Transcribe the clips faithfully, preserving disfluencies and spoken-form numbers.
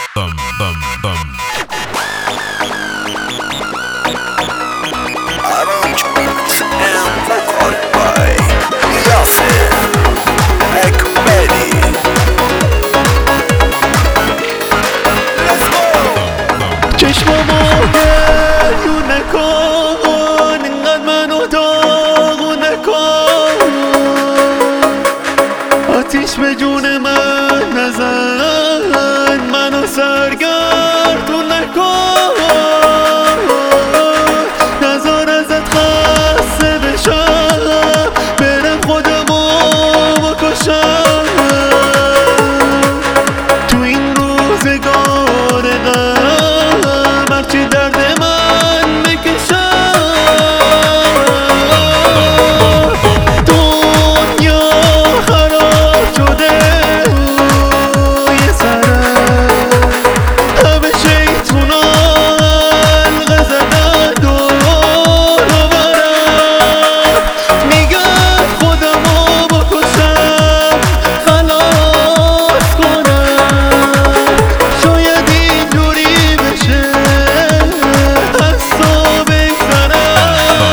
bum bum bum. Arrangements and recorded by Yasser Ekmeli. Let's go! چشمامو گریو نکن، اینقدر منو داغو نکن، آتیش به جون من نزن، منو سرگردون نکن، نذار ازت خسته بشم، برم خودمو بکشم تو این روزگار غم، هرچی درد من بکشم. دنیا خراب شده روی سرم، همه شیطونا حلقه زدن دور و برم، میگن خودمو بکشم خلاص کنم، شاید اینجوری بشه از تو بگذرم.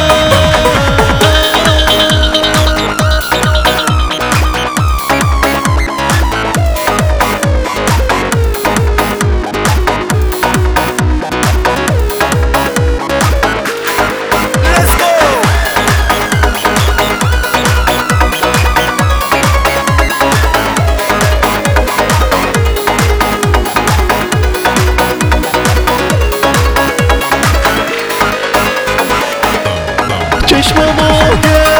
Let's go! چشمامو